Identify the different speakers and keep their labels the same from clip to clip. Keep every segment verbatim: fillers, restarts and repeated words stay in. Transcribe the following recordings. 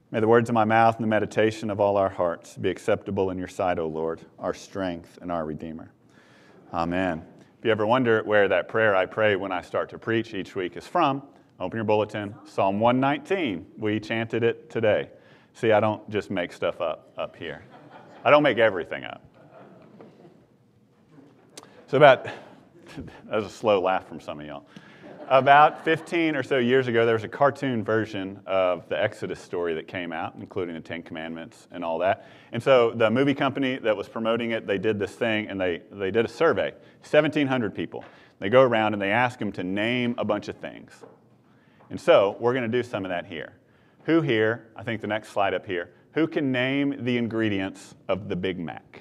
Speaker 1: May the words of my mouth and the meditation of all our hearts be acceptable in your sight, O Lord, our strength and our Redeemer. Amen. If you ever wonder where that prayer I pray when I start to preach each week is from, open your bulletin, Psalm one nineteen. We chanted it today. See, I don't just make stuff up up here. I don't make everything up. So about, that was a slow laugh from some of y'all. About fifteen or so years ago, there was a cartoon version of the Exodus story that came out, including the Ten Commandments and all that. And so the movie company that was promoting it, they did this thing, and they, they did a survey, seventeen hundred people. They go around and they ask them to name a bunch of things. And so we're going to do some of that here. Who here, I think the next slide up here, who can name the ingredients of the Big Mac?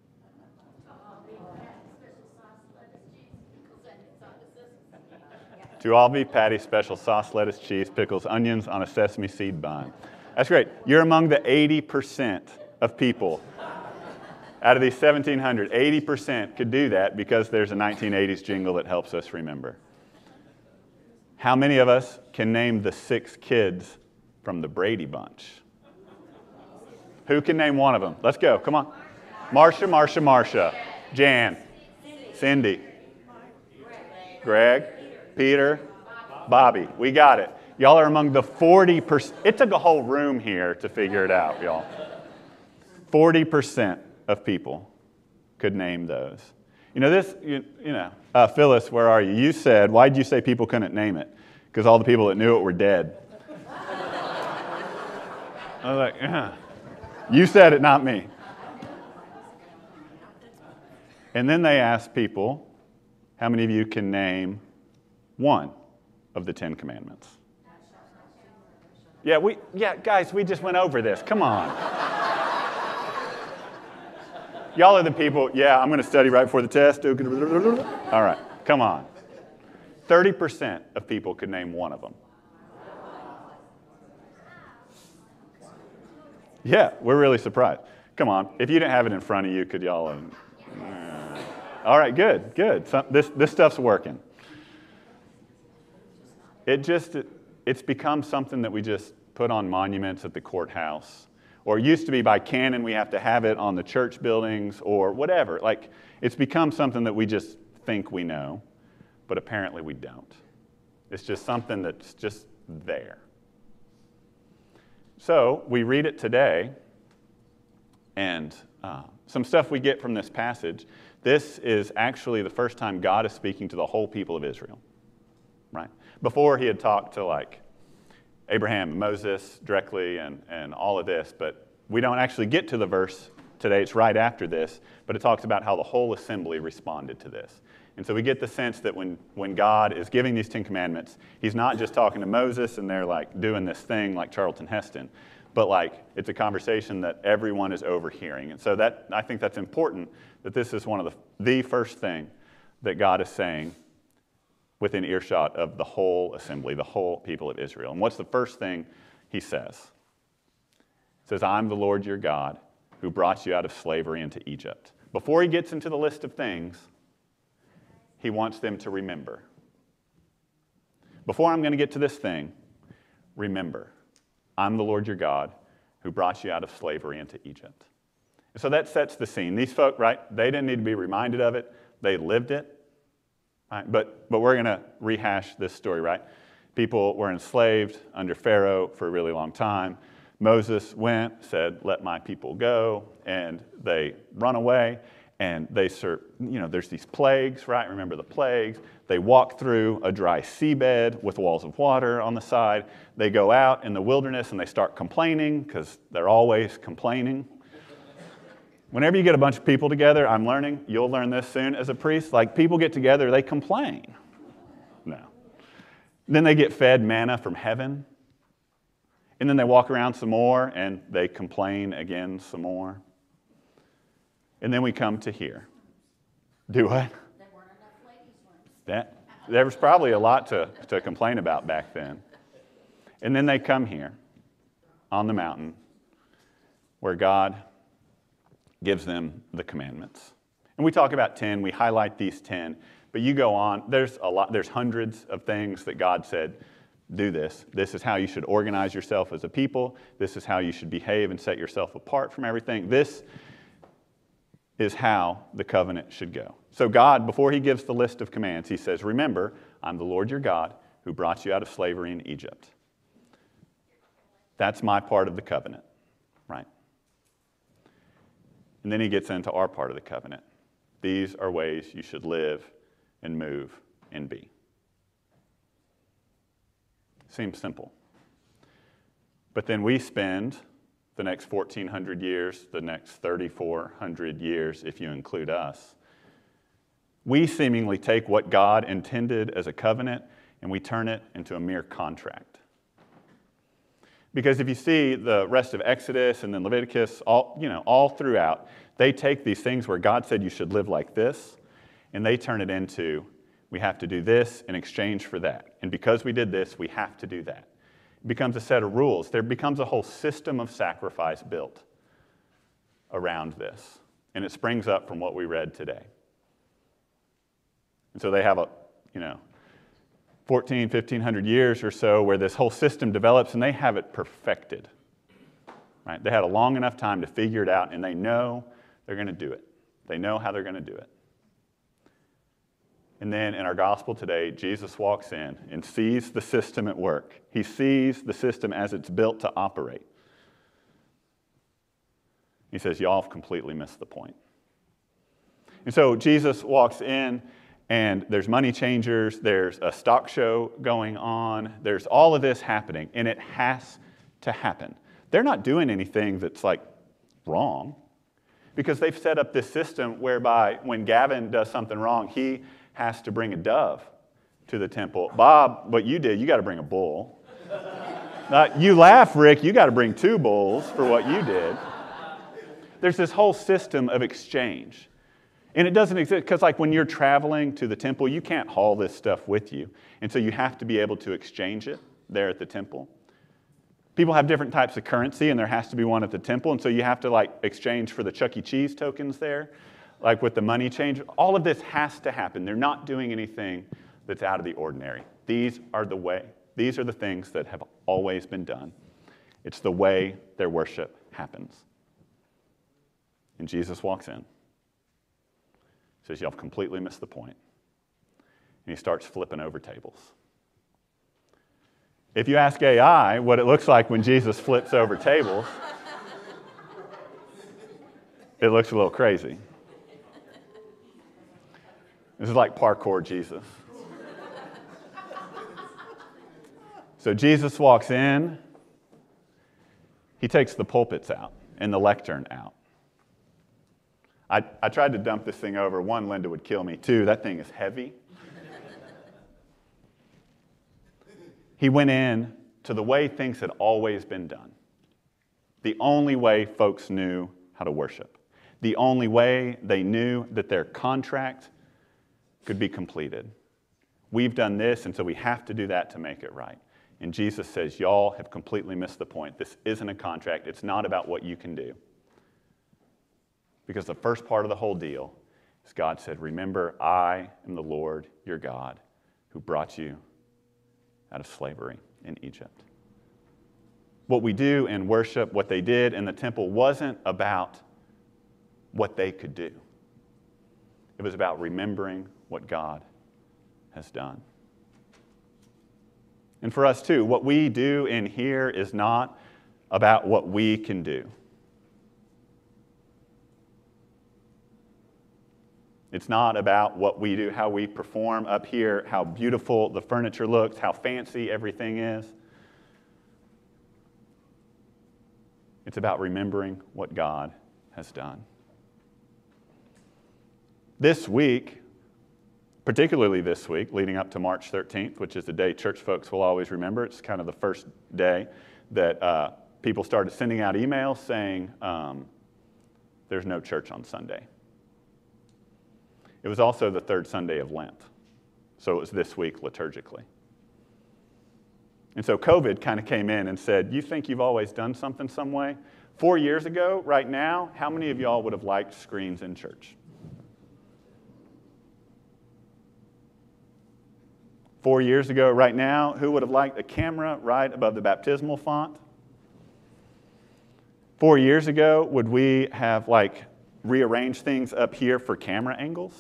Speaker 1: To all beef patty, special sauce, lettuce, cheese, pickles, onions on a sesame seed bun. That's great. You're among the eighty percent of people. Out of these seventeen hundred, eighty percent could do that because there's a nineteen eighties jingle that helps us remember. How many of us can name the six kids from the Brady Bunch? Who can name one of them? Let's go. Come on. Marcia, Marcia, Marcia. Jan. Cindy. Greg. Peter, Bobby, we got it. Y'all are among the forty percent. It took a whole room here to figure it out, y'all. forty percent of people could name those. You know, this, you, you know, uh, Phyllis, where are you? You said, why did you say people couldn't name it? Because all the people that knew it were dead. I was like, yeah. You said it, not me. And then they asked people, how many of you can name one of the Ten Commandments? Yeah, we, yeah, guys, we just went over this. Come on. Y'all are the people, yeah, I'm going to study right before the test. All right, come on. thirty percent of people could name one of them. Yeah, we're really surprised. Come on, if you didn't have it in front of you, could y'all... Uh, all right, good, good. So, this, this stuff's working. It just, it's become something that we just put on monuments at the courthouse. Or it used to be by canon, we have to have it on the church buildings or whatever. Like, it's become something that we just think we know, but apparently we don't. It's just something that's just there. So we read it today, and uh, some stuff we get from this passage. This is actually the first time God is speaking to the whole people of Israel, right? Before he had talked to like Abraham and Moses directly and, and all of this, but we don't actually get to the verse today. It's right after this, but it talks about how the whole assembly responded to this. And so we get the sense that when, when God is giving these Ten Commandments, he's not just talking to Moses and they're like doing this thing like Charlton Heston, but like it's a conversation that everyone is overhearing. And so that I think that's important, that this is one of the, the first thing that God is saying within earshot of the whole assembly, the whole people of Israel. And what's the first thing he says? He says, I'm the Lord your God who brought you out of slavery into Egypt. Before he gets into the list of things, he wants them to remember. Before I'm going to get to this thing, remember, I'm the Lord your God who brought you out of slavery into Egypt. And so that sets the scene. These folk, right, they didn't need to be reminded of it. They lived it. Right? But, but we're going to rehash this story, right? People were enslaved under Pharaoh for a really long time. Moses went, said, let my people go, and they run away, and they serve, you know, there's these plagues, right? Remember the plagues. They walk through a dry seabed with walls of water on the side. They go out in the wilderness, and they start complaining, because they're always complaining. Whenever you get a bunch of people together, I'm learning, you'll learn this soon as a priest, like people get together, they complain. No. Then they get fed manna from heaven. And then they walk around some more and they complain again some more. And then we come to here. Do what?
Speaker 2: There weren't enough ladies ones.
Speaker 1: That, there was probably a lot to, to complain about back then. And then they come here on the mountain where God gives them the commandments. And we talk about ten, we highlight these ten, but you go on, there's a lot, there's hundreds of things that God said, do this. This is how you should organize yourself as a people. This is how you should behave and set yourself apart from everything. This is how the covenant should go. So God, before he gives the list of commands, he says, remember, I'm the Lord your God who brought you out of slavery in Egypt. That's my part of the covenant, right? And then he gets into our part of the covenant. These are ways you should live and move and be. Seems simple. But then we spend the next fourteen hundred years, the next thirty-four hundred years, if you include us, we seemingly take what God intended as a covenant and we turn it into a mere contract. Because if you see the rest of Exodus and then Leviticus, all, you know, all throughout, they take these things where God said you should live like this, and they turn it into, we have to do this in exchange for that. And because we did this, we have to do that. It becomes a set of rules. There becomes a whole system of sacrifice built around this. And it springs up from what we read today. And so they have a, you know, fourteen, fifteen hundred years or so where this whole system develops and they have it perfected. Right? They had a long enough time to figure it out and they know they're going to do it. They know how they're going to do it. And then in our gospel today, Jesus walks in and sees the system at work. He sees the system as it's built to operate. He says, y'all have completely missed the point. And so Jesus walks in, and there's money changers, there's a stock show going on, there's all of this happening, and it has to happen. They're not doing anything that's like wrong, because they've set up this system whereby when Gavin does something wrong, he has to bring a dove to the temple. Bob, what you did, you got to bring a bull. Uh, you laugh, Rick, you got to bring two bulls for what you did. There's this whole system of exchange. And it doesn't exist, because like when you're traveling to the temple, you can't haul this stuff with you. And so you have to be able to exchange it there at the temple. People have different types of currency, and there has to be one at the temple. And so you have to like exchange for the Chuck E. Cheese tokens there, like with the money change. All of this has to happen. They're not doing anything that's out of the ordinary. These are the way. These are the things that have always been done. It's the way their worship happens. And Jesus walks in. Says, y'all have completely missed the point. And he starts flipping over tables. If you ask A I what it looks like when Jesus flips over tables, it looks a little crazy. This is like parkour Jesus. So Jesus walks in. He takes the pulpits out and the lectern out. I, I tried to dump this thing over. One, Linda would kill me. Two, that thing is heavy. He went in to the way things had always been done. The only way folks knew how to worship. The only way they knew that their contract could be completed. We've done this, and so we have to do that to make it right. And Jesus says, y'all have completely missed the point. This isn't a contract. It's not about what you can do. Because the first part of the whole deal is God said, remember, I am the Lord your God who brought you out of slavery in Egypt. What we do in worship, what they did in the temple, wasn't about what they could do. It was about remembering what God has done. And for us too, what we do in here is not about what we can do. It's not about what we do, how we perform up here, how beautiful the furniture looks, how fancy everything is. It's about remembering what God has done. This week, particularly this week, leading up to March thirteenth, which is the day church folks will always remember. It's kind of the first day that uh, people started sending out emails saying um, there's no church on Sunday. It was also the third Sunday of Lent, so it was this week liturgically. And so COVID kind of came in and said, you think you've always done something some way? Four years ago, right now, how many of y'all would have liked screens in church? Four years ago, right now, who would have liked a camera right above the baptismal font? Four years ago, would we have like rearranged things up here for camera angles?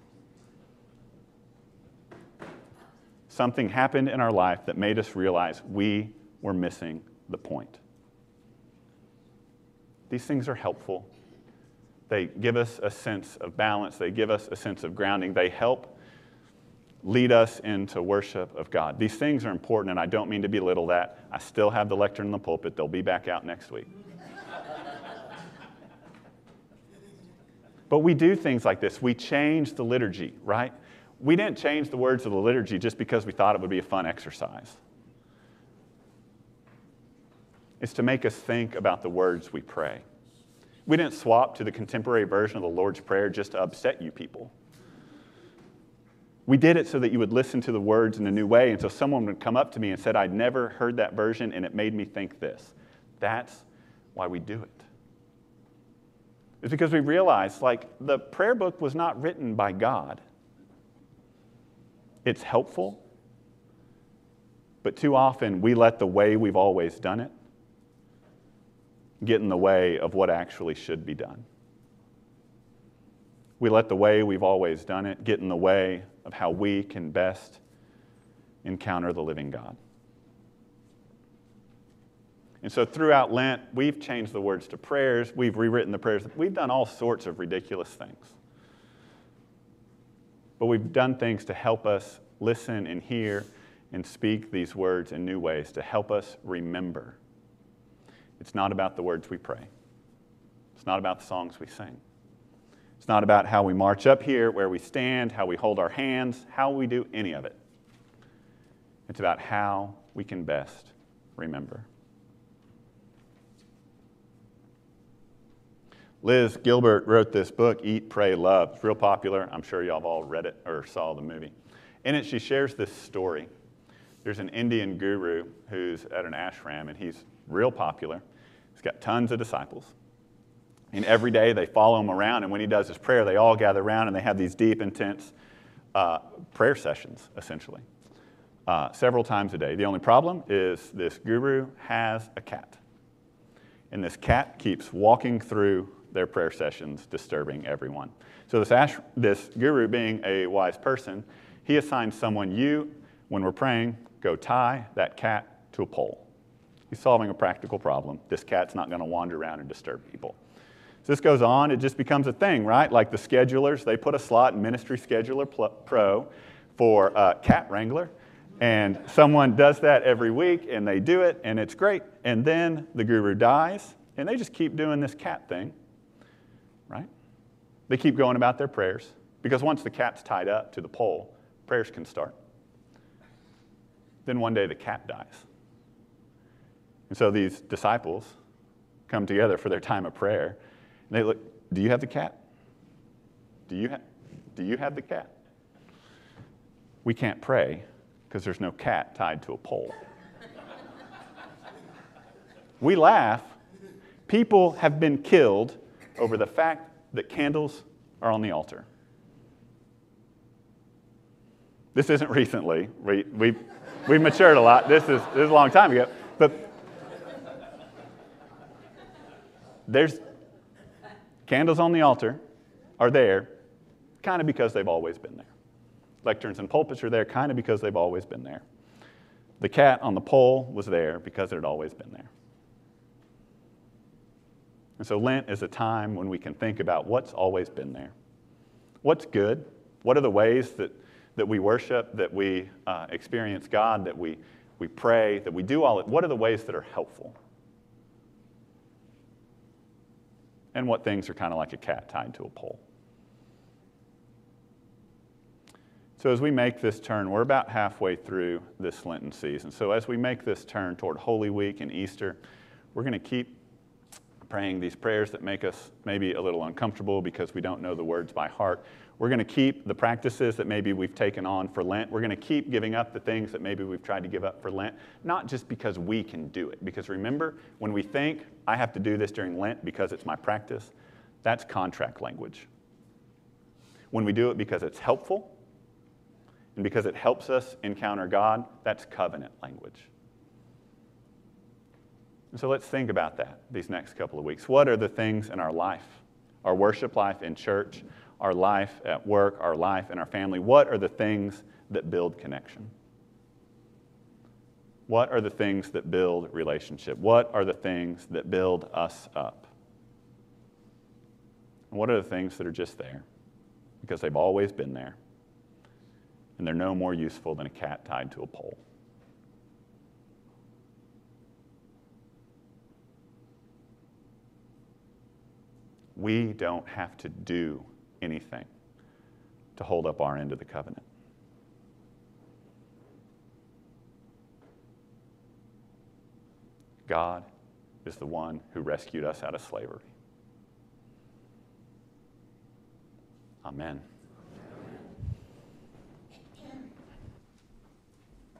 Speaker 1: Something happened in our life that made us realize we were missing the point. These things are helpful. They give us a sense of balance. They give us a sense of grounding. They help lead us into worship of God. These things are important, and I don't mean to belittle that. I still have the lectern in the pulpit. They'll be back out next week. But we do things like this. We change the liturgy, right? We didn't change the words of the liturgy just because we thought it would be a fun exercise. It's to make us think about the words we pray. We didn't swap to the contemporary version of the Lord's Prayer just to upset you people. We did it so that you would listen to the words in a new way, and so someone would come up to me and said, I'd never heard that version, and it made me think this. That's why we do it. It's because we realized, like, the prayer book was not written by God. It's helpful, but too often we let the way we've always done it get in the way of what actually should be done. We let the way we've always done it get in the way of how we can best encounter the living God. And so throughout Lent, we've changed the words to prayers, we've rewritten the prayers, we've done all sorts of ridiculous things. But we've done things to help us listen and hear and speak these words in new ways, to help us remember. It's not about the words we pray. It's not about the songs we sing. It's not about how we march up here, where we stand, how we hold our hands, how we do any of it. It's about how we can best remember. Liz Gilbert wrote this book, Eat, Pray, Love. It's real popular. I'm sure y'all have all read it or saw the movie. In it, she shares this story. There's an Indian guru who's at an ashram, and he's real popular. He's got tons of disciples. And every day they follow him around, and when he does his prayer, they all gather around, and they have these deep, intense uh, prayer sessions, essentially, uh, several times a day. The only problem is this guru has a cat. And this cat keeps walking through their prayer sessions, disturbing everyone. So this, ash, this guru, being a wise person, he assigns someone, you, when we're praying, go tie that cat to a pole. He's solving a practical problem. This cat's not going to wander around and disturb people. So this goes on, it just becomes a thing, right? Like the schedulers, they put a slot in Ministry Scheduler Pro for uh, cat wrangler, and someone does that every week, and they do it, and it's great. And then the guru dies, and they just keep doing this cat thing, right? They keep going about their prayers, because once the cat's tied up to the pole, prayers can start. Then one day the cat dies. And so these disciples come together for their time of prayer, and they look, do you have the cat? Do you, ha- do you have the cat? We can't pray because there's no cat tied to a pole. We laugh. People have been killed over the fact that candles are on the altar. This isn't recently. We, we, we've matured a lot. This is, this is a long time ago. But there's candles on the altar are there kind of because they've always been there. Lecterns and pulpits are there kind of because they've always been there. The cat on the pole was there because it had always been there. And so Lent is a time when we can think about what's always been there. What's good? What are the ways that, that we worship, that we uh, experience God, that we, we pray, that we do all it? What are the ways that are helpful? And what things are kind of like a cat tied to a pole? So as we make this turn, we're about halfway through this Lenten season. So as we make this turn toward Holy Week and Easter, we're going to keep praying these prayers that make us maybe a little uncomfortable because we don't know the words by heart. We're going to keep the practices that maybe we've taken on for Lent. We're going to keep giving up the things that maybe we've tried to give up for Lent, not just because we can do it. Because remember, when we think, I have to do this during Lent because it's my practice, that's contract language. When we do it because it's helpful And because it helps us encounter God, that's covenant language. And so let's think about that these next couple of weeks. What are the things in our life, our worship life in church, our life at work, our life in our family? What are the things that build connection? What are the things that build relationship? What are the things that build us up? And what are the things that are just there because they've always been there and they're no more useful than a cat tied to a pole? We don't have to do anything to hold up our end of the covenant. God is the one who rescued us out of slavery. Amen.